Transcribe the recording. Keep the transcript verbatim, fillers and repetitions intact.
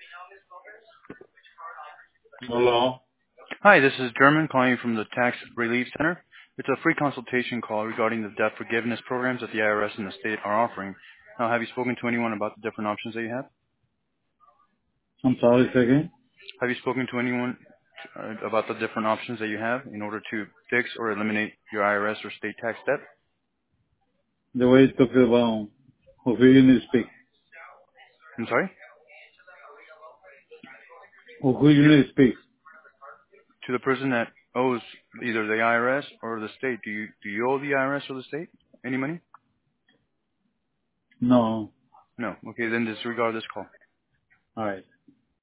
Hello. Hi, this is German calling you from the Tax Relief Center. It's a free consultation call regarding the debt forgiveness programs that the I R S and the state are offering. Now, have you spoken to anyone about the different options that you have? I'm sorry, second. Have you spoken to anyone uh, about the different options that you have in order to fix or eliminate your I R S or state tax debt? The way you talk about who you need to speak. I'm sorry? Who who you need to speak. To the person that owes either the I R S or the state. Do you do you owe the I R S or the state any money? No. No. Okay, then disregard this call. All right.